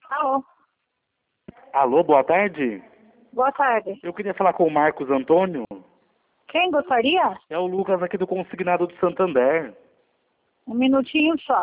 Alô, Alô, boa tarde. boa tarde. Eu queria falar com o Marcos Antônio. Quem gostaria? É o Lucas aqui do Consignado do Santander. Um minutinho só.